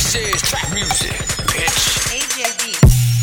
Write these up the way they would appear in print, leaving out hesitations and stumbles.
This is trap music, bitch. AJB.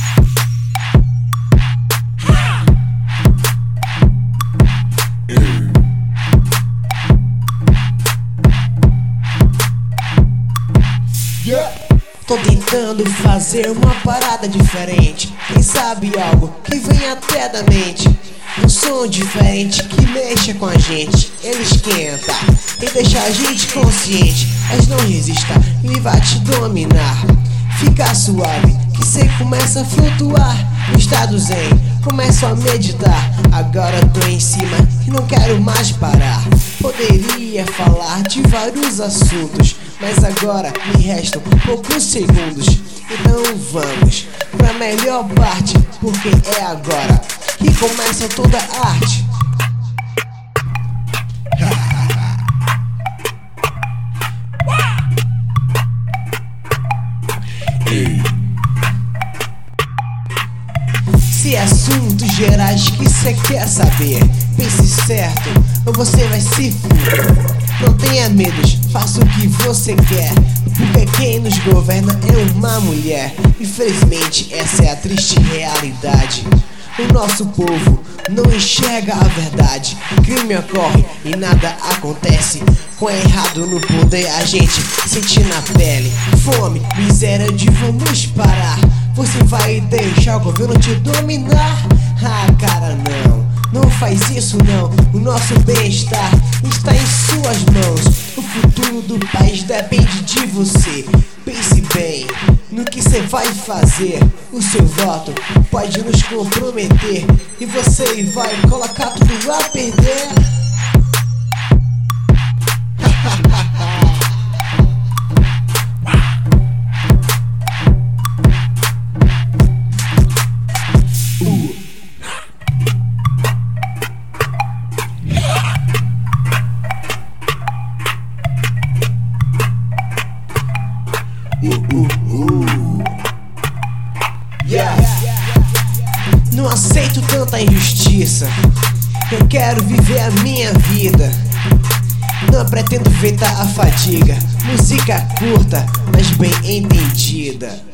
Tô tentando fazer uma parada diferente. Quem sabe algo que vem até da mente. Um som diferente que mexa com a gente. Ele esquenta e deixa a gente consciente. Mas não resista, ele vai te dominar. Fica suave, que cê começa a flutuar. No estado zen, começo a meditar. Agora tô em cima e não quero mais parar. Poderia falar de vários assuntos, mas agora me restam poucos segundos. Então vamos pra melhor parte, porque é agora que começa toda a arte. Se assuntos gerais que cê quer saber, pense certo ou você vai se fuder. Não tenha medos, faça o que você quer, porque quem nos governa é uma mulher. Infelizmente essa é a triste realidade. O nosso povo não enxerga a verdade. Crime ocorre e nada acontece. Com errado no poder a gente sente na pele. Fome, miséria de vamos parar. Você vai deixar o governo te dominar? Ah, cara, não faz isso não. O nosso bem-estar está em suas mãos. O futuro do país depende de você. Pense bem no que você vai fazer. O seu voto pode nos comprometer e você vai colocar tudo a perder. Não aceito tanta injustiça. Eu quero viver a minha vida. Não pretendo evitar a fadiga. Música curta, mas bem entendida.